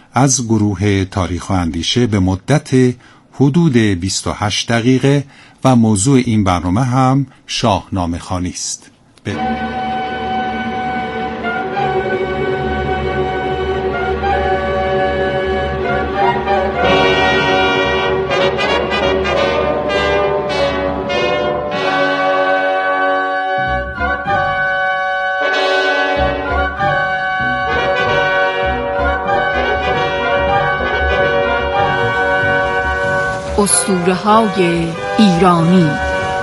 از گروه تاریخ و اندیشه به مدت حدود 28 دقیقه و موضوع این برنامه هم شاهنامه خوانی است. اسطوره‌های ایرانی.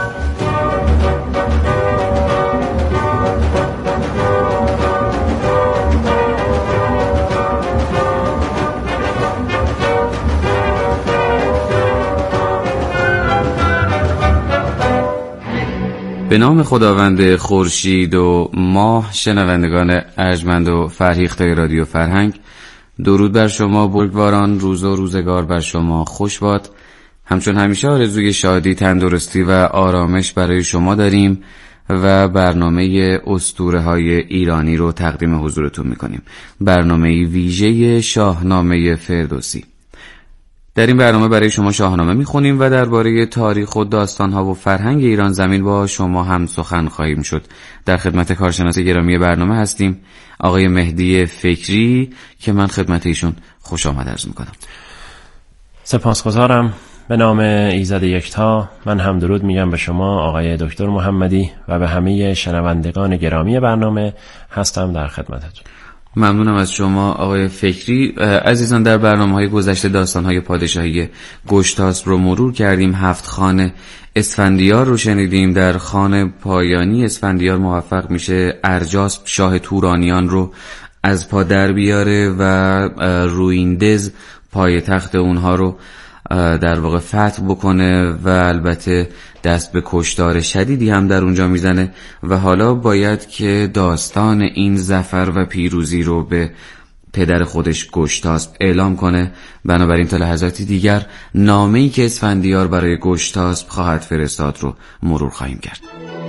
به نام خداوند خورشید و ماه. شنوندگان ارجمند و فرهیخته رادیو فرهنگ، درود بر شما بزرگواران. روز و روزگار بر شما خوش باد. همچون همیشه آرزوی شادی، تندرستی و آرامش برای شما داریم و برنامه اسطوره‌های ایرانی رو تقدیم حضورتون میکنیم. برنامه ویژه شاهنامه فردوسی. در این برنامه برای شما شاهنامه میخونیم و درباره تاریخ و داستان‌ها و فرهنگ ایران زمین با شما هم سخن خواهیم شد. در خدمت کارشناس گرامی برنامه هستیم، آقای مهدی فکری، که من خدمت ایشون خوش آمد عرض میکنم. سپاسگزارم. به نام ایزد یکتا من هم درود میگم به شما آقای دکتر محمدی و به همه شنوندگان گرامی برنامه. هستم در خدمتتون. ممنونم از شما آقای فکری. عزیزان، در برنامه‌های گذشته داستان‌های پادشاهی گشتاسپ رو مرور کردیم. 7 خان اسفندیار رو شنیدیم. در خان پایانی اسفندیار موفق میشه ارجاسپ شاه تورانیان رو از پا در بیاره و رویندز پایتخت اونها رو در واقع فتح بکنه و البته دست به کشتار شدیدی هم در اونجا میزنه و حالا باید که داستان این ظفر و پیروزی رو به پدر خودش گشتاسپ اعلام کنه. بنابراین تا لحظاتی دیگر نامه‌ای که اسفندیار برای گشتاسپ خواهد فرستاد رو مرور خواهیم کرد.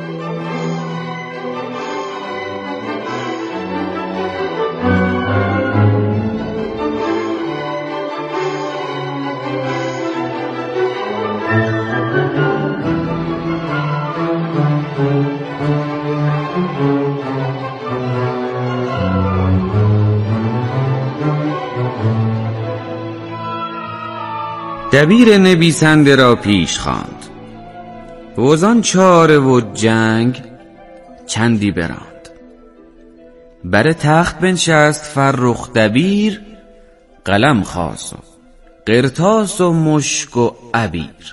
دبیر نویسنده را پیش خواند، وزان چاره و جنگ چندی براند. بر تخت بنشست فرخ دبیر، قلم خواست و قرطاس و مشک و عبیر.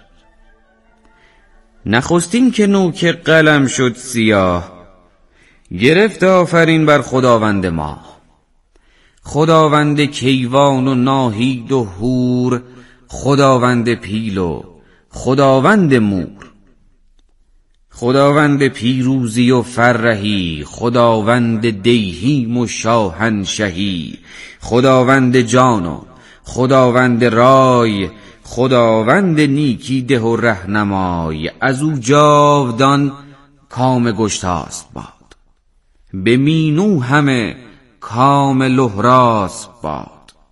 نخستین که نوک قلم شد سیاه، گرفت آفرین بر خداوند ماه. خداوند کیوان و ناهید و هور، خداوند پیل و خداوند مور. خداوند پیروزی و فرهی، خداوند دیهیم و شاهنشهی. خداوند جان و خداوند رای، خداوند نیکی ده و رهنمای. از او جاودان کام گشتاسپ باد، به مینو همه کام لهراسپ باد.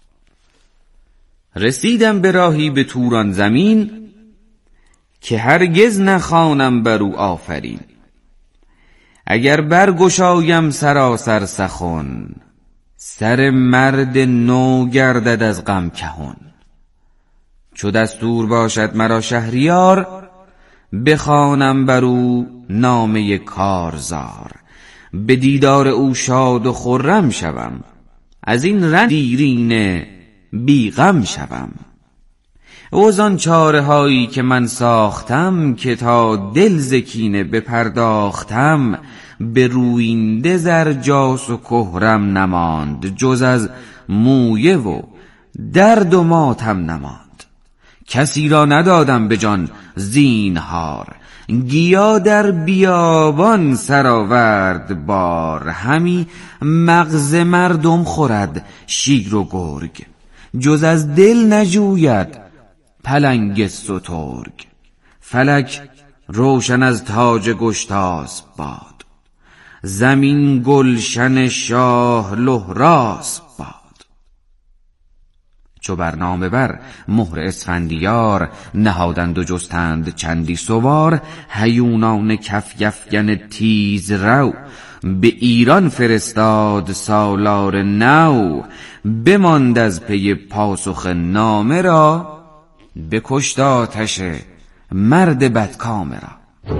رسیدم به راهی به توران زمین، که هرگز نخوانم بر او آفرین. اگر برگشایم سراسر سخن، سر مرد نو گردد از غم کهن. چو دستور باشد مرا شهریار، بخوانم بر او نامه کارزار. به دیدار او شاد و خرم شوم، از این رنج دیرینه بی غم شوم. وزان چاره هایی که من ساختم، که تا دل ز کینه بپرداختم. به روینده زرجاس و کهرم نماند، جز از مویه و درد و ماتم نماند. کسی را ندادم به جان زینهار، گیا در بیابان سرآورد بار. همی مغز مردم خورد شیر و گرگ، جز از دل نجوید پلنگ سترگ. فلک روشن از تاج گشتاسپ باد، زمین گلشن شاه لهراسپ باد. چو برنامه بر مهر اسفندیار، نهادند و جستند چندی سوار. هیونان کف یفگن تیز رو، به ایران فرستاد سالار نو. بماند از پی پاسخ نامه را، بکشت آتش مرد بدکامه را.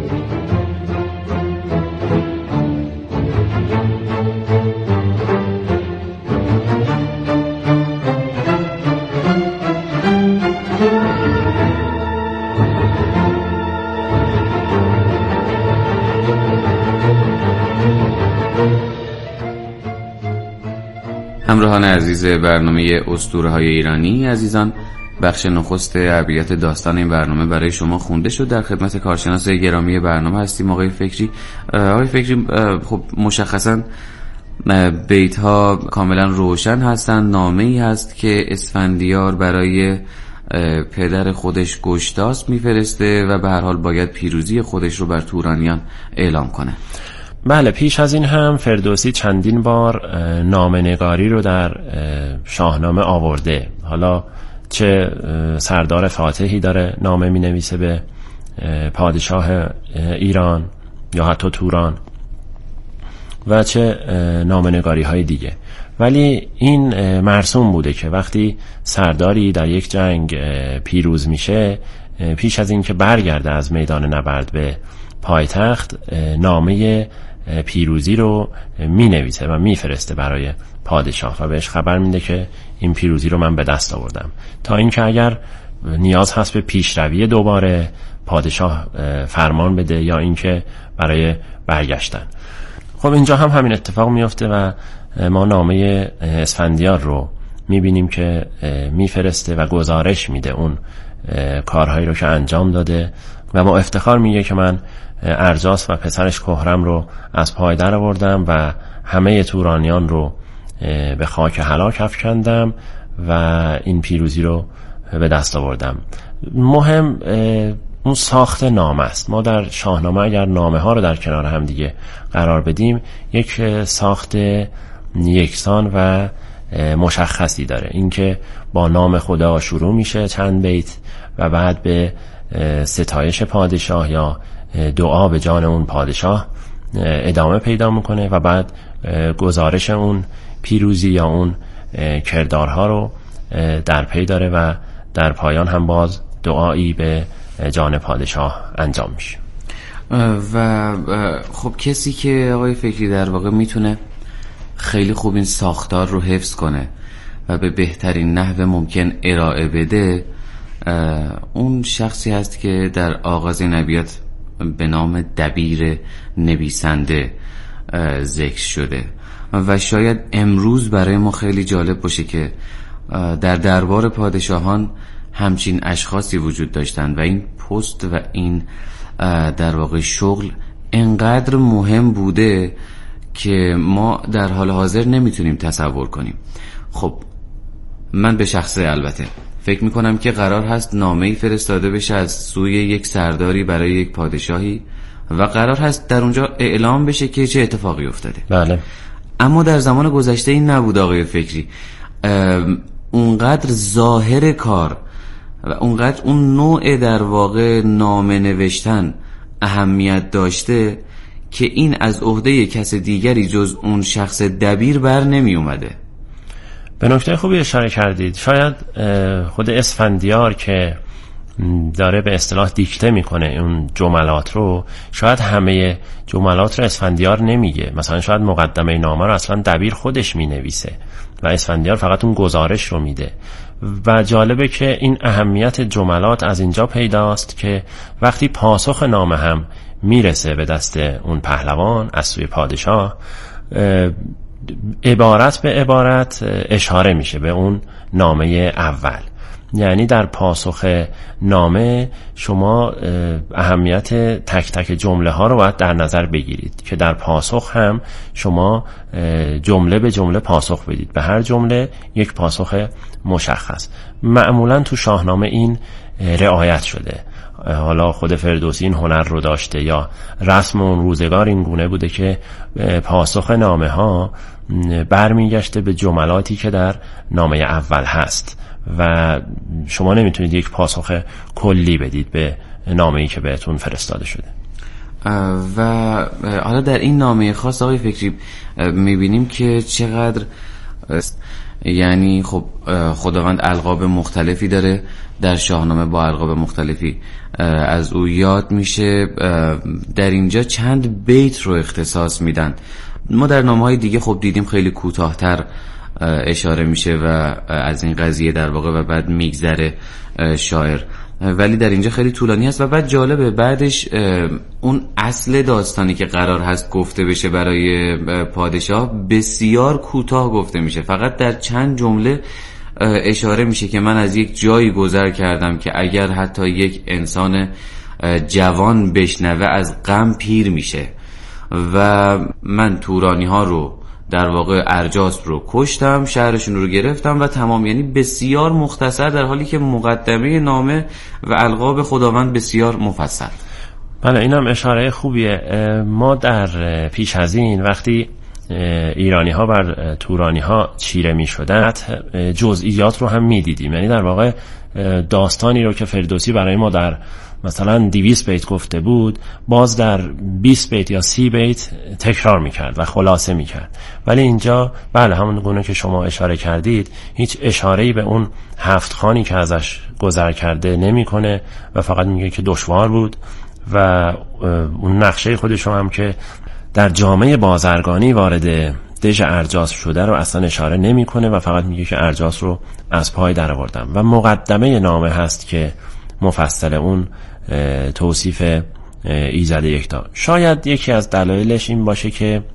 همراهان عزیز برنامه اسطوره‌های ایرانی عزیزان، بخش نخست ابیات داستان این برنامه برای شما خونده شد. در خدمت کارشناس گرامی برنامه هستیم آقای فکری. آقای فکری، خب مشخصاً بیت ها کاملا روشن هستند. نامه‌ای هست که اسفندیار برای پدر خودش گشتاسپ میفرسته و به هر حال باید پیروزی خودش رو بر تورانیان اعلام کنه. بله، پیش از این هم فردوسی چندین بار نامه‌نگاری رو در شاهنامه آورده. حالا چه سردار فاتحی داره نامه می نویسه به پادشاه ایران یا حتی توران، و چه نامه‌نگاری های دیگه. ولی این مرسوم بوده که وقتی سرداری در یک جنگ پیروز میشه، پیش از این که برگرده از میدان نبرد به پایتخت، نامه پیروزی رو می نویسه و می فرسته برای پادشاه و بهش خبر میده که این پیروزی رو من به دست آوردم، تا اینکه اگر نیاز هست به پیشروی دوباره پادشاه فرمان بده یا اینکه برای برگشتن. خب اینجا هم همین اتفاق میفته و ما نامه اسفندیار رو میبینیم که میفرسته و گزارش میده اون کارهایی رو که انجام داده و با افتخار میگه که من ارجاس و پسرش کهرم رو از پای در آوردم و همه تورانیان رو به خاک هلاک افکندم و این پیروزی رو به دست آوردم. مهم اون ساخت نامه است. ما در شاهنامه اگر نامه ها رو در کنار هم دیگه قرار بدیم، یک ساخت یکسان و مشخصی داره. اینکه با نام خدا شروع میشه چند بیت و بعد به ستایش پادشاه یا دعا به جان اون پادشاه ادامه پیدا میکنه و بعد گزارش اون پیروزی یا اون کردارها رو در پی داره و در پایان هم باز دعایی به جان پادشاه انجام میشه. و خب کسی که آقای فکری در واقع میتونه خیلی خوب این ساختار رو حفظ کنه و به بهترین نحو ممکن ارائه بده، اون شخصی هست که در آغاز ابیات به نام دبیر نویسنده ذکر شده و شاید امروز برای ما خیلی جالب باشه که در دربار پادشاهان همچین اشخاصی وجود داشتن و این پست و این در واقع شغل انقدر مهم بوده که ما در حال حاضر نمیتونیم تصور کنیم. خب من به شخصه البته فکر میکنم که قرار هست نامه‌ای فرستاده بشه از سوی یک سرداری برای یک پادشاهی و قرار هست در اونجا اعلام بشه که چه اتفاقی افتاده. بله. اما در زمان گذشته این نبود آقای فکری. اونقدر ظاهر کار و اونقدر اون نوع در واقع نامه نوشتن اهمیت داشته که این از عهده کس دیگری جز اون شخص دبیر بر نمی اومده. به نکته خوبی اشاره کردید. شاید خود اسفندیار که داره به اصطلاح دیکته میکنه اون جملات رو، شاید همه جملات رو اسفندیار نمیگه. مثلا شاید مقدمه نامه رو اصلا دبیر خودش مینویسه و اسفندیار فقط اون گزارش رو میده. و جالبه که این اهمیت جملات از اینجا پیداست که وقتی پاسخ نامه هم میرسه به دست اون پهلوان از سوی پادشاه، عبارت به عبارت اشاره میشه به اون نامه اول. یعنی در پاسخ نامه شما اهمیت تک تک جمله ها رو باید در نظر بگیرید که در پاسخ هم شما جمله به جمله پاسخ بدید، به هر جمله یک پاسخ مشخص. معمولا تو شاهنامه این رعایت شده. حالا خود فردوسی این هنر رو داشته یا رسم اون روزگار این گونه بوده که پاسخ نامه ها برمیگشته به جملاتی که در نامه اول هست و شما نمیتونید یک پاسخ کلی بدید به نامه‌ای که بهتون فرستاده شده. و حالا در این نامه خاص آقای فکری میبینیم که چقدر یعنی خب خداوند القاب مختلفی داره در شاهنامه، با القاب مختلفی از او یاد میشه. در اینجا چند بیت رو اختصاص میدن. ما در نامه‌های دیگه خب دیدیم خیلی کوتاه‌تر اشاره میشه و از این قضیه در واقع و بعد میگذره شاعر، ولی در اینجا خیلی طولانی است و بعد جالبه بعدش اون اصل داستانی که قرار هست گفته بشه برای پادشاه بسیار کوتاه گفته میشه. فقط در چند جمله اشاره میشه که من از یک جایی گذر کردم که اگر حتی یک انسان جوان بشنوه از غم پیر میشه و من تورانی ها رو در واقع ارجاس رو کشتم، شهرشون رو گرفتم و تمام. یعنی بسیار مختصر، در حالی که مقدمه نامه و القاب خداوند بسیار مفصل. بله، اینم اشاره خوبیه. ما در پیش از این وقتی ایرانی ها بر تورانی ها چیره می شدن جزئیات رو هم می دیدیم. یعنی در واقع داستانی رو که فردوسی برای ما در مثلا 200 بیت گفته بود باز در 20 بیت یا 30 بیت تکرار میکرد و خلاصه میکرد. ولی اینجا بله همون گونه که شما اشاره کردید هیچ اشاره‌ای به اون 7 خانی که ازش گذر کرده نمیکنه و فقط میگه که دشوار بود و اون نقشه خودش هم که در جامعه بازرگانی وارد دژ ارجاس شده رو اصلا اشاره نمیکنه و فقط میگه که ارجاس رو از پای در آوردم. و مقدمه نامه هست که مفصل اون توصیف ایزد یکتا. شاید یکی از دلایلش این باشه که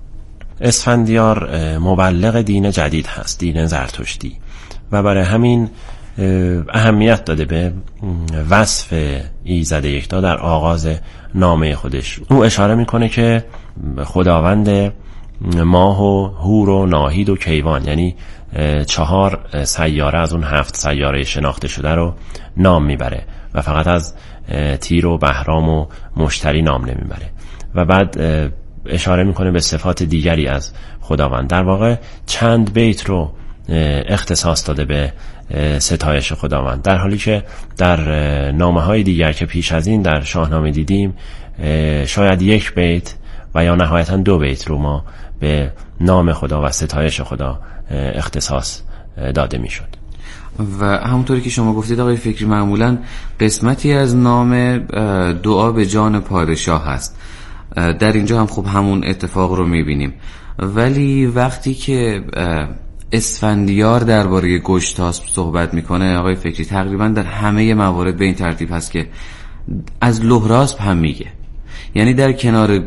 اسفندیار مبلغ دین جدید هست، دین زرتشتی، و برای همین اهمیت داده به وصف ایزد یکتا در آغاز نامه خودش. او اشاره میکنه که خداوند ماه و هور و ناهید و کیوان، یعنی 4 سیاره از اون 7 سیاره شناخته شده رو نام میبره و فقط از تیر و بهرام و مشتری نام نمیبره و بعد اشاره میکنه به صفات دیگری از خداوند. در واقع چند بیت رو اختصاص داده به ستایش خداوند، در حالی که در نامه های دیگر که پیش از این در شاهنامه دیدیم شاید 1 بیت و یا نهایتا 2 بیت رو ما به نام خدا و ستایش خدا اختصاص داده میشد. و همونطوری که شما گفتید آقای فکری معمولا قسمتی از نام دعا به جان پادشاه هست. در اینجا هم خب همون اتفاق رو میبینیم. ولی وقتی که اسفندیار درباره گشتاسپ صحبت میکنه آقای فکری تقریبا در همه موارد به این ترتیب هست که از لهراسپ هم میگه. یعنی در کنار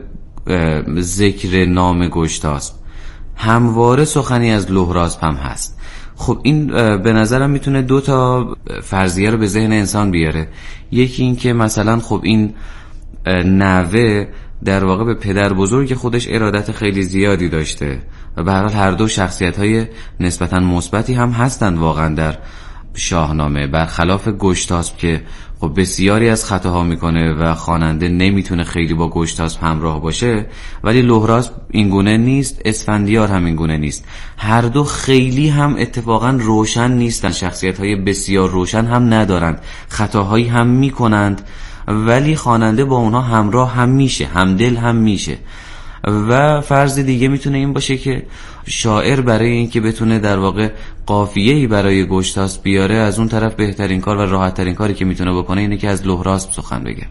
ذکر نام گشتاسپ همواره سخنی از لهراسپ هم هست. خب این به نظرم میتونه 2 تا فرضیه رو به ذهن انسان بیاره. یکی این که مثلا خب این نوه در واقع به پدر بزرگ خودش ارادت خیلی زیادی داشته و به هر حال هر دو شخصیت‌های نسبتاً مثبتی هم هستند واقعا در شاهنامه، برخلاف گشتاسپ که خب بسیاری از خطاها میکنه و خواننده نمیتونه خیلی با گشتاسپ همراه باشه. ولی لهراسپ این گونه نیست، اسفندیار هم این گونه نیست. هر دو خیلی هم اتفاقا روشن نیستن، شخصیت‌های بسیار روشن هم ندارند، خطاهایی هم میکنند ولی خواننده با اونها همراه هم میشه، همدل هم میشه. و فرض دیگه میتونه این باشه که شاعر برای اینکه بتونه در واقع قافیه‌ای برای گشتاسپ بیاره، از اون طرف بهترین کار و راحت ترین کاری که میتونه بکنه اینه که از لهراسپ سخن بگه.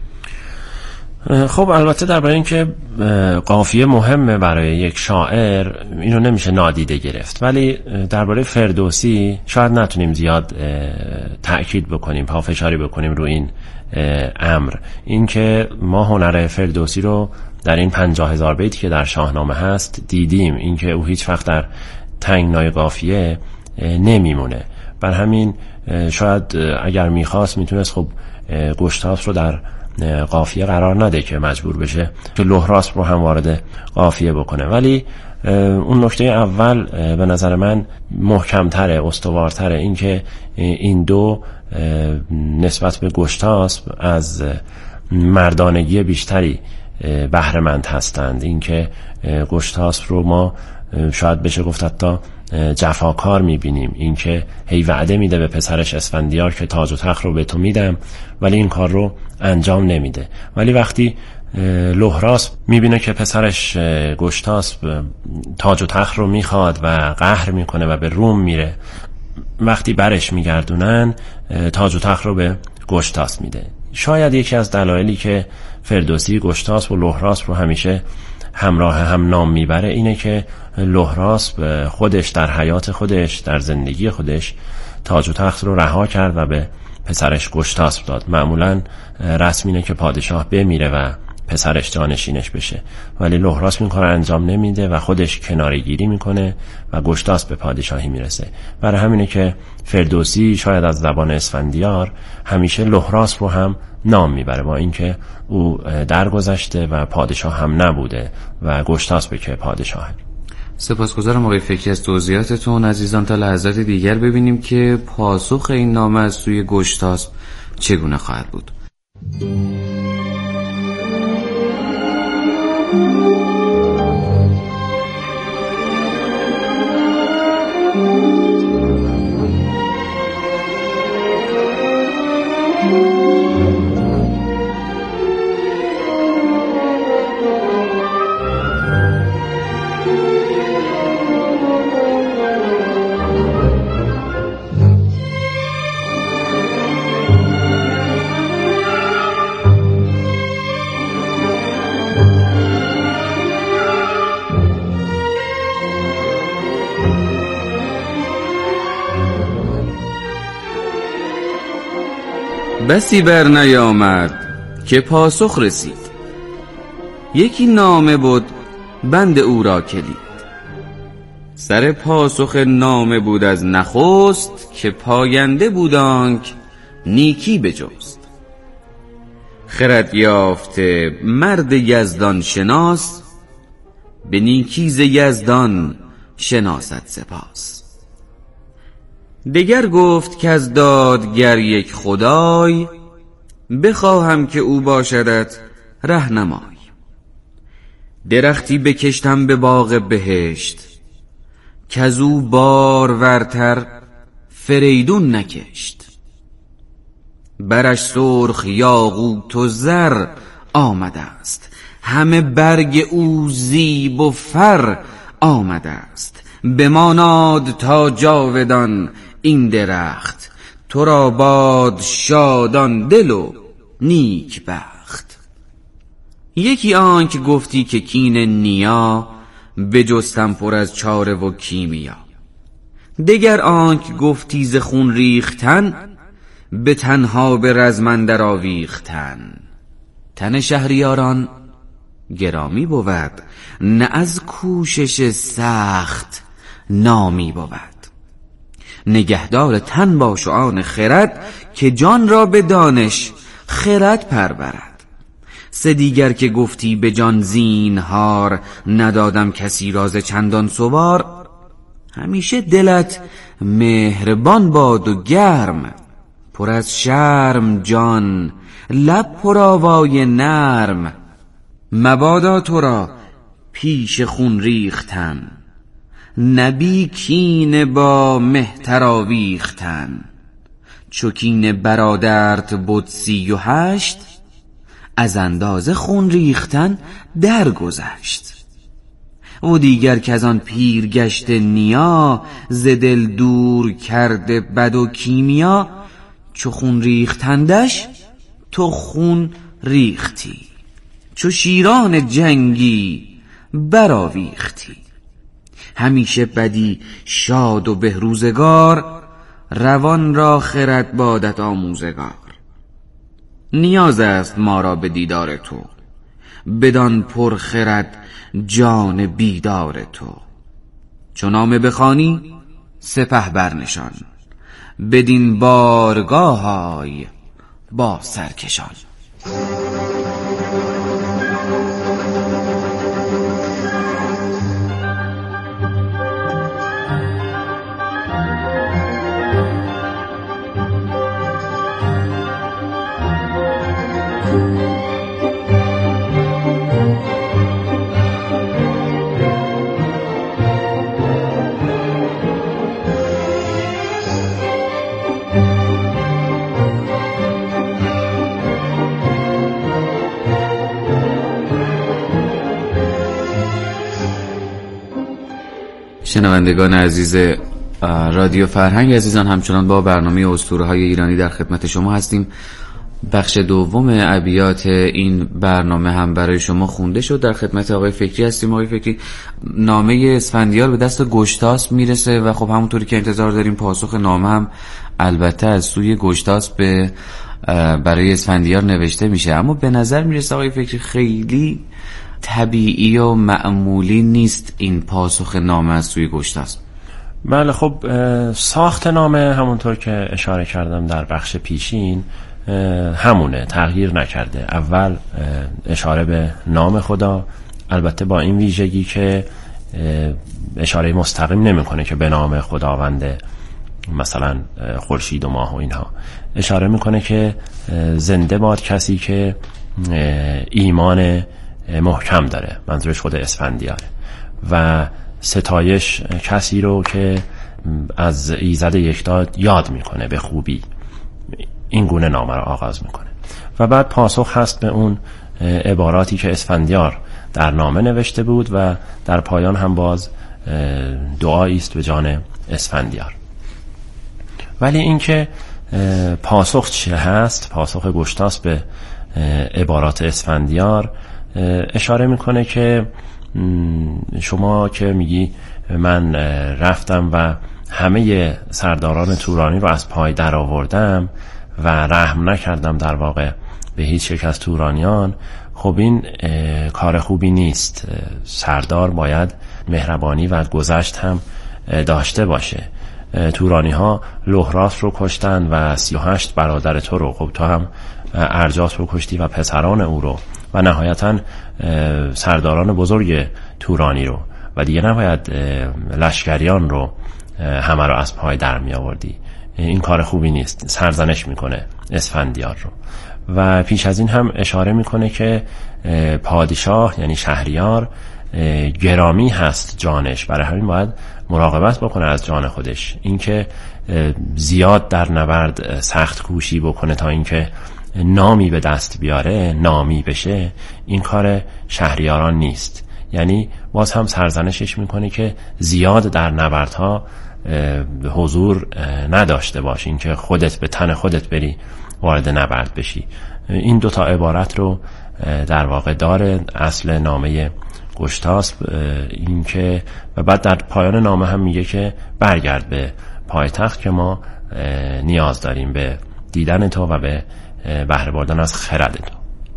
خب البته درباره اینکه قافیه مهمه برای یک شاعر اینو نمیشه نادیده گرفت، ولی درباره فردوسی شاید نتونیم زیاد تأکید بکنیم، پافشاری بکنیم رو این امر. اینکه ما هنر فردوسی رو در این 50,000 بیتی که در شاهنامه هست دیدیم، اینکه او هیچ وقت در تنگنای قافیه نمیمونه. بر همین شاید اگر میخواست میتونست خب گشتاسپ رو در قافیه قرار نده که مجبور بشه که لهراسپ رو هم وارد قافیه بکنه. ولی اون نکته اول به نظر من محکمتره، استوارتره، این که این دو نسبت به گشتاسپ از مردانگی بیشتری بهره‌مند هستند. این که گشتاسپ رو ما شاید بشه گفت حتی جفاکار میبینیم، این که هی وعده میده به پسرش اسفندیار که تاج و تخت رو به تو میدم ولی این کار رو انجام نمیده. ولی وقتی لهراسپ میبینه که پسرش گشتاسپ تاج و تخت رو میخواد و قهر میکنه و به روم میره، وقتی برش میگردونن تاج و تخت رو به گشتاسپ میده. شاید یکی از دلایلی که فردوسی گشتاسپ و لهراسپ رو همیشه همراه هم نام میبره اینه که لهراسپ خودش در حیات خودش، در زندگی خودش تاج و تخت رو رها کرد و به پسرش گشتاسپ داد. معمولا رسم اینه که پادشاه بمیره و پسرش جانشینش بشه، ولی لهراسپ این کار انجام نمیده و خودش کناره‌گیری میکنه و گشتاسپ به پادشاهی میرسه. برای همینه که فردوسی شاید از زبان اسفندیار همیشه لهراسپ رو هم نام میبره، با اینکه او درگذشته و پادشاه هم نبوده و گشتاسپ که پادشاهه. سپاسگزارم آقای فکری از توضیحاتتون. عزیزان تا لحظات دیگر ببینیم که پاسخ این نامه از سوی گشتاسپ چگونه خواهد بود. بسی بر نیامد که پاسخ رسید، یکی نامه بود بند او را کلید. سر پاسخ نامه بود از نخست، که پاینده بودانک نیکی بجست. خرد یافته مرد یزدان شناس، به نیکی ز یزدان شناسد سپاس. دگر گفت که از دادگر یک خدای، بخواهم که او باشدت رهنمای. درختی بکشتم به باغ بهشت، کز او بارورتر فریدون نکشت. برش سرخ یاقوت و زر آمده است، همه برگ او زیب و فر آمده است. بماناد تا جاودان این درخت، تو را باد شادان دل و نیک بخت. یکی آنک گفتی که کین نیا، بجستم پر از چاره و کیمیا. دگر آنک گفتی ز خون ریختن، به تنها به رزم اندر آویختن. تن شهریاران گرامی بود، نه از کوشش سخت نامی بود. نگهدار تن باش و آن خرد، که جان را به دانش خرد پرورد. سه دیگر که گفتی به جان زینهار، ندادم کسی راز چندان سوار. همیشه دلت مهربان باد و گرم، پر از شرم جان لب پرآوای نرم. مبادا تو را پیش خون ریختن، نبی کین با مهتر آویختن. چو کین برادرت بود 38، از اندازه خون ریختن درگذشت. و دیگر که از آن پیر گشت نیا، ز دل دور کرده بد و کیمیا. چو خون ریختندش تو خون ریختی، چو شیران جنگی برآویختی. همیشه بدی شاد و بهروزگار، روان را خرد بادت آموزگار. نیاز است ما را به دیدار تو، بدان پر خرد جان بیدار تو. چو نامه بخوانی سپه برنشان، بدین بارگاه آی با سرکشان. شنوندگان عزیز رادیو فرهنگ عزیزان، همچنان با برنامه اسطوره‌های ایرانی در خدمت شما هستیم. بخش دوم ابیات این برنامه هم برای شما خونده شد. در خدمت آقای فکری هستیم. آقای فکری، نامه اسفندیار به دست گشتاسپ میرسه و خب همونطوری که انتظار داریم پاسخ نامه هم البته از سوی گشتاسپ برای اسفندیار نوشته میشه. اما به نظر میرسه آقای فکری خیلی طبیعی و معمولی نیست این پاسخ نامه از سوی گشتاسپ. بله، خب ساخت نامه همونطور که اشاره کردم در بخش پیشین همونه، تغییر نکرده. اول اشاره به نام خدا، البته با این ویژگی که اشاره مستقیم نمیکنه که به نام خداونده، مثلا خورشید و ماه و اینها. اشاره میکنه که زنده باد کسی که ایمان محکم داره، منظورش خود اسفندیاره، و ستایش کسی رو که از ایزد یکتا یاد میکنه به خوبی. این گونه نامه رو آغاز میکنه و بعد پاسخ هست به اون عباراتی که اسفندیار در نامه نوشته بود و در پایان هم باز دعایی است به جان اسفندیار. ولی اینکه پاسخ چه هست، پاسخ گشتاسپ به عبارات اسفندیار اشاره میکنه که شما که میگی من رفتم و همه سرداران تورانی رو از پای در آوردم و رحم نکردم در واقع به هیچ یک از تورانیان، خب این کار خوبی نیست. سردار باید مهربانی و گذشت هم داشته باشه. تورانی ها لهراس رو کشتن و 38 برادر تو رو، خب تو هم ارجاس رو کشتی و پسران او رو و نهایتا سرداران بزرگ تورانی رو، و دیگه نباید لشکریان رو همه رو از پای در می آوردی. این کار خوبی نیست. سرزنش میکنه اسفندیار رو و پیش از این هم اشاره میکنه که پادشاه یعنی شهریار گرامی هست جانش، برای همین باید مراقبت بکنه از جان خودش. اینکه زیاد در نبرد سخت کوشی بکنه تا اینکه نامی به دست بیاره، نامی بشه، این کار شهریاران نیست. یعنی باز هم سرزنشش میکنه که زیاد در نبردها حضور نداشته باش، این که خودت به تن خودت بری وارد نبرد بشی. این دوتا عبارت رو در واقع داره اصل نامه گشتاسپ، این که و بعد در پایان نامه هم میگه که برگرد به پایتخت که ما نیاز داریم به دیدن تو و به بهره بردن از خرد تو.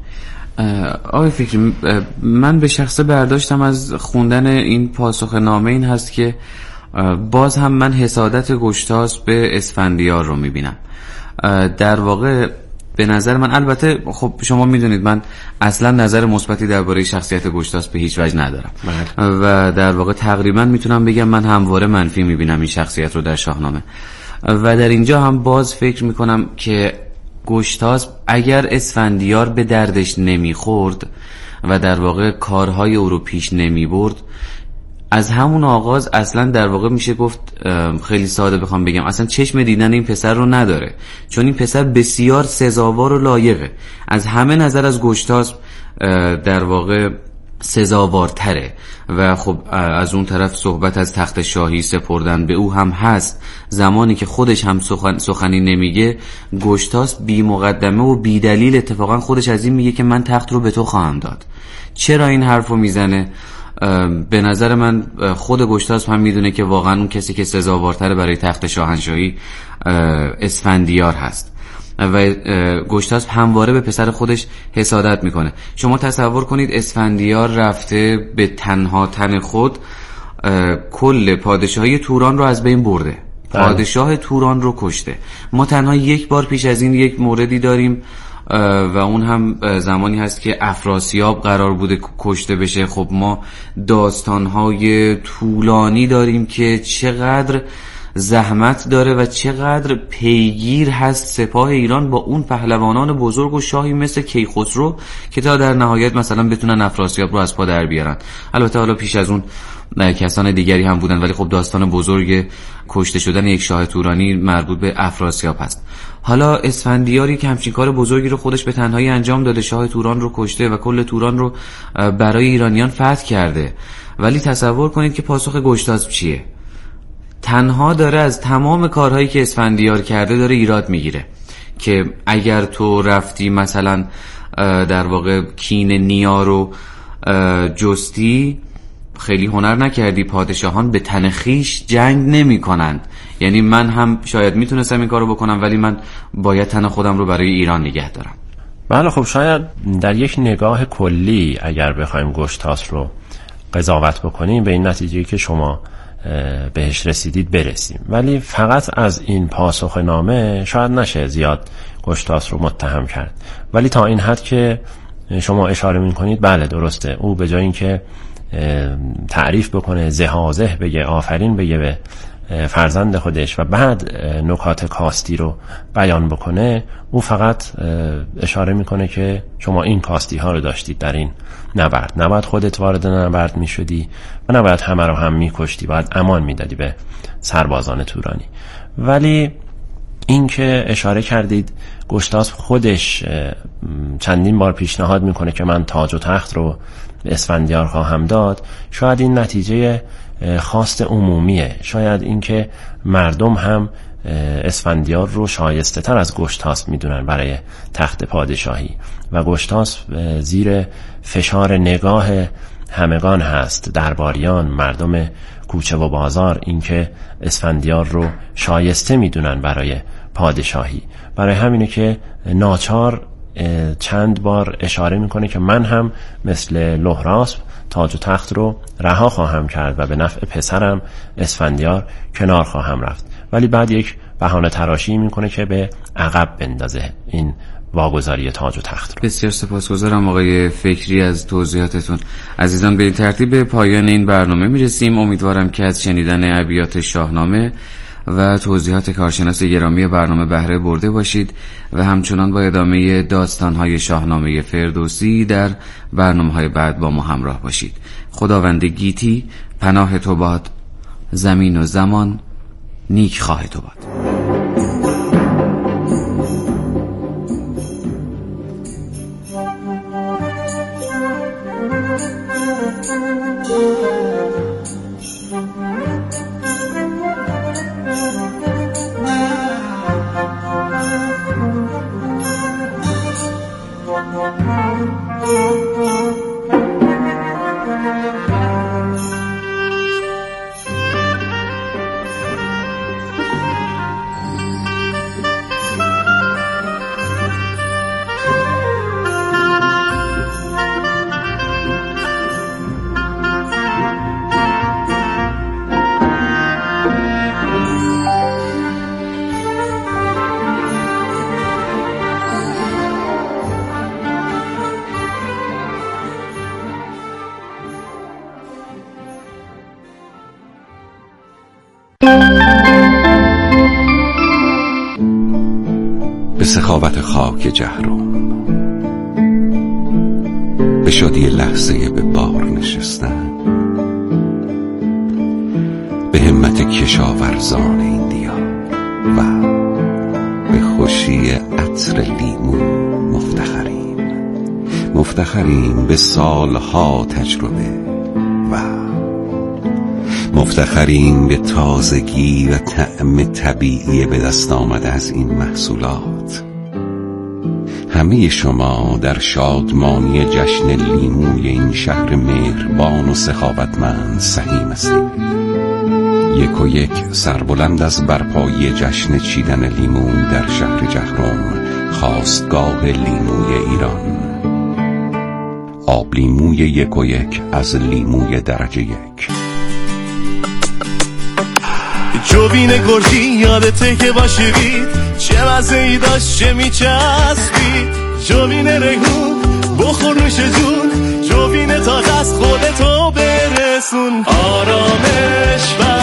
آقای فکری، من به شخصه برداشتم از خوندن این پاسخ نامه این هست که باز هم من حسادت گشتاسپ به اسفندیار رو میبینم. در واقع به نظر من، البته خب شما میدونید من اصلا نظر مثبتی درباره شخصیت گشتاسپ به هیچ وجه ندارم و در واقع تقریبا میتونم بگم من همواره منفی میبینم این شخصیت رو در شاهنامه. و در اینجا هم باز فکر میکنم که گشتاسپ اگر اسفندیار به دردش نمیخورد و در واقع کارهای او رو پیش نمیبرد، از همون آغاز اصلا در واقع میشه گفت، خیلی ساده بخوام بگم، اصلا چشم دیدن این پسر رو نداره، چون این پسر بسیار سزاوار و لایقه. از همه نظر از گشتاسپ در واقع سزاوارتره و خب از اون طرف صحبت از تخت شاهی سپردن به او هم هست. زمانی که خودش هم سخنی نمیگه، گشتاسپ بی مقدمه و بی دلیل اتفاقا خودش از این میگه که من تخت رو به تو خواهم داد. چرا این حرفو میزنه؟ به نظر من خود گشتاسپ هم میدونه که واقعا اون کسی که سزاوارتره برای تخت شاهنشاهی اسفندیار هست و گشتاسپ همواره به پسر خودش حسادت میکنه. شما تصور کنید اسفندیار رفته به تنها تن خود کل پادشاهی توران رو از بین برده، پادشاه توران رو کشته. ما تنها یک بار پیش از این یک موردی داریم و اون هم زمانی هست که افراسیاب قرار بوده کشته بشه. خب ما داستانهای طولانی داریم که چقدر زحمت داره و چقدر پیگیر هست سپاه ایران با اون پهلوانان بزرگ و شاهی مثل کیخسرو که تا در نهایت مثلا بتونن افراسیاب رو از پا در بیارن. البته حالا پیش از اون کسان دیگری هم بودن، ولی خب داستان بزرگ کشته شدن یک شاه تورانی مربوط به افراسیاب هست. حالا اسفندیاری که همچین کار بزرگی رو خودش به تنهایی انجام داده، شاه توران رو کشته و کل توران رو برای ایرانیان فتح کرده، ولی تصور کنید که پاسخ گشتاسپ چیه؟ تنها داره از تمام کارهایی که اسفندیار کرده داره ایراد میگیره که اگر تو رفتی مثلا در واقع کین نیا رو جستی، خیلی هنر نکردی، پادشاهان به تن خویش جنگ نمی کنند. یعنی من هم شاید میتونستم این کارو بکنم، ولی من باید تن خودم رو برای ایران نگه دارم. بله خب شاید در یک نگاه کلی اگر بخوایم گشتاسپ رو قضاوت بکنیم به این نتیجه که شما بهش رسیدید برسیم، ولی فقط از این پاسخ نامه شاید نشه زیاد گشتاسپ رو متهم کرد. ولی تا این حد که شما اشاره میکنید بله درسته، او به جای اینکه تعریف بکنه، زهازه بگه، آفرین بگه به فرزند خودش و بعد نکات کاستی رو بیان بکنه، او فقط اشاره میکنه که شما این کاستی ها رو داشتید در این نبرد، نباید خودت وارد نبرد میشدی و نباید همه رو هم میکشتی، باید امان میدادی به سربازان تورانی. ولی این که اشاره کردید گشتاسپ خودش چندین بار پیشنهاد میکنه که من تاج و تخت رو به اسفندیار خواهم داد، شاید این نتیجه خواست عمومیه، شاید این که مردم هم اسفندیار رو شایسته تر از گشتاسپ میدونن برای تخت پادشاهی و گشتاسپ زیر فشار نگاه همگان هست، درباریان، مردم کوچه و بازار، این که اسفندیار رو شایسته میدونن برای پادشاهی. برای همینه که ناچار چند بار اشاره میکنه که من هم مثل لهراسپ تاج و تخت رو رها خواهم کرد و به نفع پسرم اسفندیار کنار خواهم رفت، ولی بعد یک بهانه تراشی میکنه که به عقب بندازه این واگذاری تاج و تخت رو. بسیار سپاسگزارم آقای فکری از توضیحاتتون. عزیزان به این ترتیب به پایان این برنامه میرسیم. امیدوارم که از شنیدن ابیات شاهنامه و توضیحات کارشناس گرامی برنامه بهره برده باشید و همچنان با ادامه داستان‌های شاهنامه فردوسی در برنامه‌های بعد با ما همراه باشید. خداوند گیتی پناه تو باد، زمین و زمان نیک خواه تو باد. به سخاوت خاک جهرم، به شادی لحظه به بار نشستن، به همت کشاورزان این دیار و به خوشی عطر لیمو مفتخریم به سالها تجربه و مفتخریم به تازگی و طعم طبیعی به دست آمده از این محصولات. همه شما در شادمانی جشن لیموی این شهر مهربان و سخاوتمند سهیم هستید. یک و یک سربلند از برپایی جشن چیدن لیمو در شهر جهرم، خاستگاه لیموی ایران. آب لیموی یک و یک از لیموی درجه یک. جوین گرجی یادته که باشید، چه مزه‌ای داشت چه میچسبید. جوین ریحون بخور نوش جون، جوین تازه از خودتو برسون. آرامش